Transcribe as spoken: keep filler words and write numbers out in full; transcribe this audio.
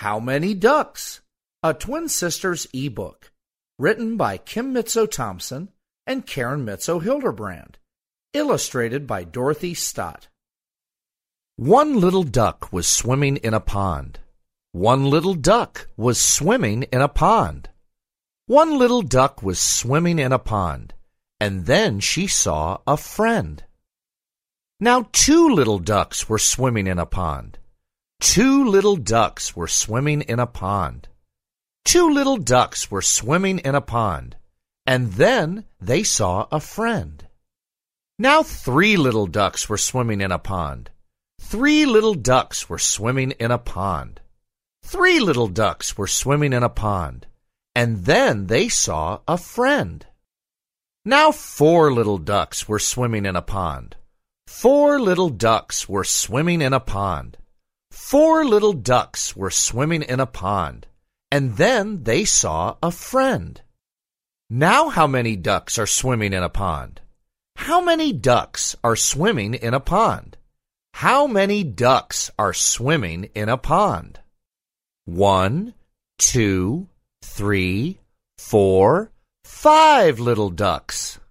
How Many Ducks? A Twin Sisters ebook, written by Kim Mitzo-Thompson and Karen Mitzo-Hilderbrand, illustrated by Dorothy Stott. One little duck was swimming in a pond. One little duck was swimming in a pond. One little duck was swimming in a pond, and then she saw a friend. Now two little ducks were swimming in a pond. Two little ducks were swimming in a pond. Two little ducks were swimming in a pond, and then they saw a friend. Now three little ducks were swimming in a pond. Three little ducks were swimming in a pond. Three little ducks were swimming in a pond, and then they saw a friend. Now four little ducks were swimming in a pond. Four little ducks were swimming in a pond. Four little ducks were swimming in a pond, and then they saw a friend. Now how many ducks are swimming in a pond? How many ducks are swimming in a pond? How many ducks are swimming in a pond? One, two, three, four, five little ducks.